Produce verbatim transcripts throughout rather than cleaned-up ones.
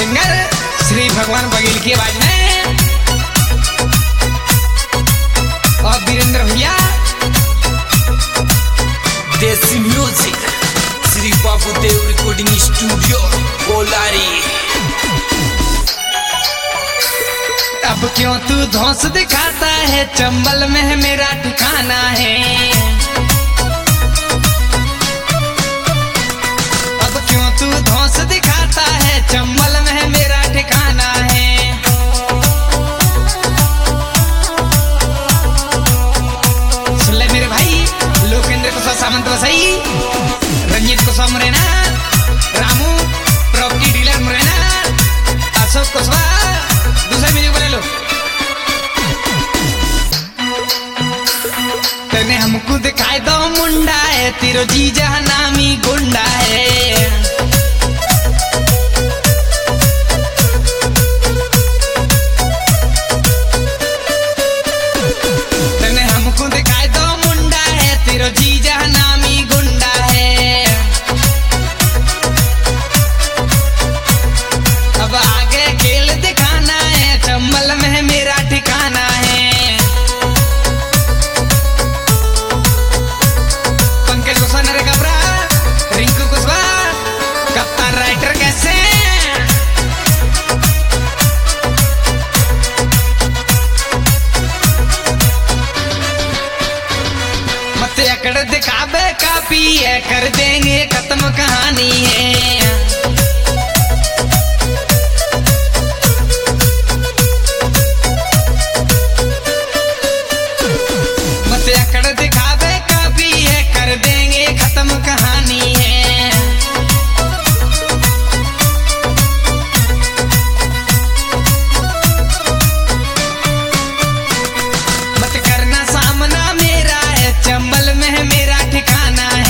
Singer Shri भगवान बघेल की आवाज में और वीरेंद्र भैया देसी music Shri Babu Dev recording studio Kolari. अब क्यों तू धौंस दिखाता है, चंबल में मेरा ठिकाना है। अब क्यों तू धौंस दिखाता है, चंबल में मेरा ठिकाना है। सुन ले मेरे भाई, लोकेंद्र कुशवाहा सामंत वसई, रंजीत कुशवाहा मुरैना, रामू प्रॉपर्टी डीलर मुरैना, अशोक कुशवाहा दूसरा म्यूजिक बना लो। तने हमको दिखाई दो मुंडा है, तेरो जीजा नामी गुंडा है। तने हमको दिखाई दो मुंडा है, तेरो जीजा नामी गुंडा है। अब आगे खेल दिखाना है, चंबल में मेरा ठिकाना है। पंकज कुशवाहा नरे कबरा, रिंकू कुशवाहा कप्तान राइटर कैसे मत अकड़ दिखावे काफी है, कर देंगे खत्म कहानी है। मत अकड़ दिखावे काफी है, कर देंगे खत्म कहानी है। मत करना सामना मेरा है, चंबल में मेरा ठिकाना है।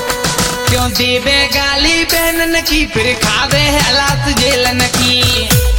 क्यों देवे गाली बहनन की, फिर खावे हालात जेलन की।